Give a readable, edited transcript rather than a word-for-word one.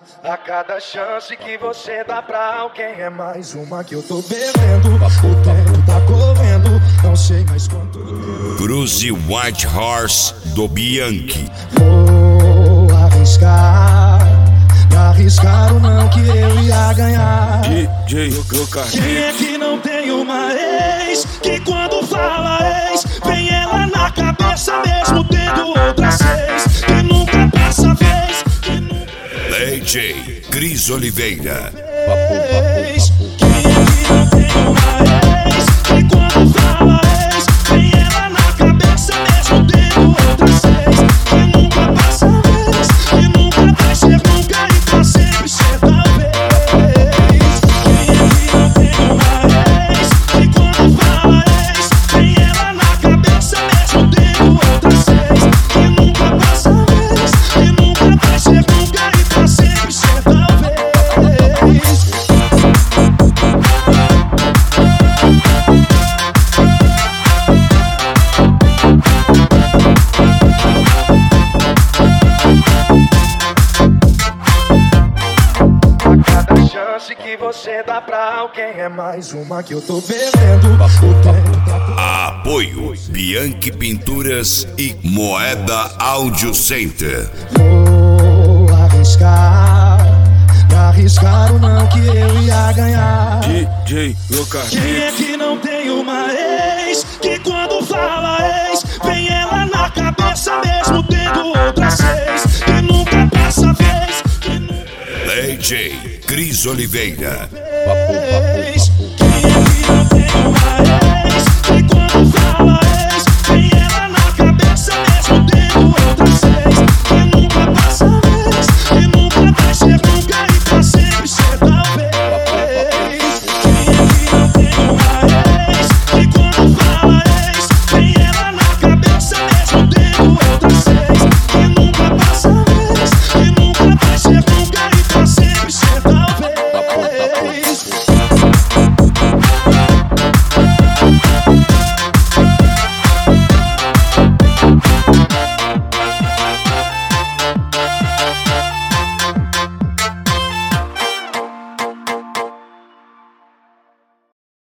A cada chance que você dá pra alguém é mais uma que eu tô bebendo. O tempo tá correndo, não sei mais quanto. Cruze White Horse do Bianchi. Vou arriscar o não que eu ia ganhar. DJ Quem é que não tem uma ex que quando fala ex vem ela na cabeça mesmo tendo outras seis, que nunca passa vez, que nunca... DJ Cris Oliveira. Quem é que não tem uma ex que quando fala ex vem ela na cabeça mesmo tendo outras seis, que nunca passa vez, que nunca vai ser nunca e pra sempre ser talvez. Quem é que não tem uma ex que quando fala ex vem ela na cabeça mesmo tendo outras seis, que nunca passa vez, que nunca vai ser nunca e pra sempre ser talvez. Cada chance que você dá pra alguém é mais uma que eu tô bebendo. O tempo tá... Apoio Bianchi Pinturas e Moeda Audio Center. Vou arriscar o não que eu ia ganhar. DJ Quem é que não tem uma ex que quando fala ex vem ela na cabeça mesmo tendo outras seis, que nunca passa vez, que nunca... DJ Cris Oliveira.